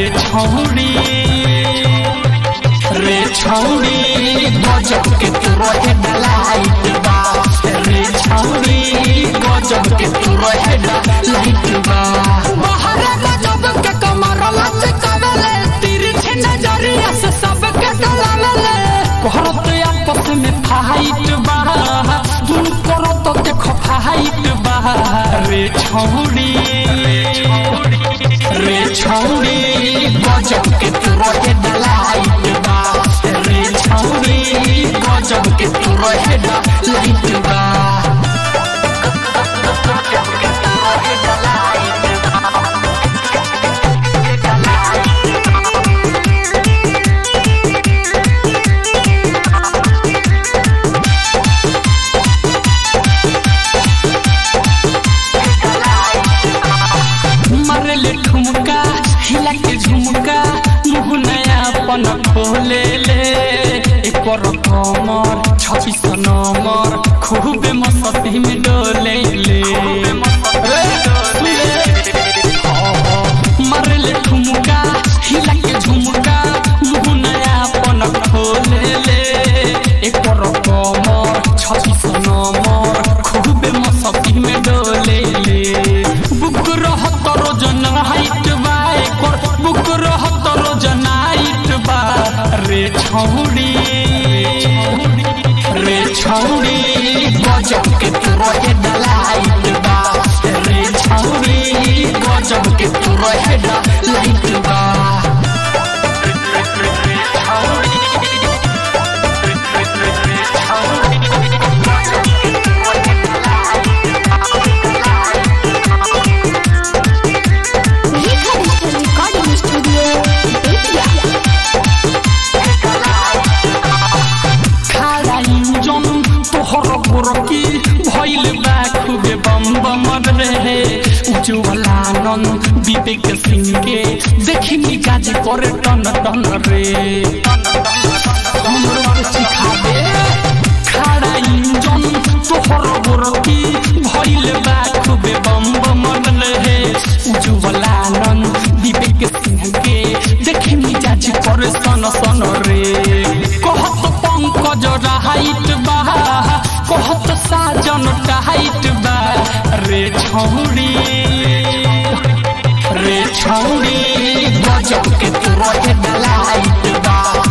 छौड़ी रे छौड़ी गजब के तू रहे डलाइट बा रे छौड़ी गजब के तू रहे डलाइट बा बाहर गजब के कमर लचकावेले तिरछे नजरिया से सबके डरावेले करत आपस में फाइट बा तुम करो तो देखो फाइट बा रे छौड़ी गजब के तू रहे डलाइट बा रे छौड़ी गजब के तू रहे डलाइट बा मारले ठुमका हिला के झुमका मुँह नया पन खोले ले एकर कमर 26 नंबर खूब मस्ती में डोले ले मारले ठुमका हिला के झुमका मुँह नया पन खोले ले एकर कमर 26 नंबर खूब मस्ती में डोले ले बुक रहत रोजन हाइट बा एकर बुक रहत रोजन हाइट बा रे छौड़ी गजब के तू रहे डलाइट बा रे छौड़ी गजब के तू रहे डलाइट बा गोरकी भइल बा खूबे बम बम रे उज्जवलानन विवेक सिंह के देखी मिजाज करे टन टन रे हमरो सिखा दे खड़ा इंजन तोहर गोरकी भइल बा खूबे बम बम रे उज्जवलानन विवेक सिंह के देखी मिजाज करे सन सन रे कहत पंकज रहाइट बा कहत साजन टाइट बा रे छौड़ी गजब के तू रहे डलाइट बा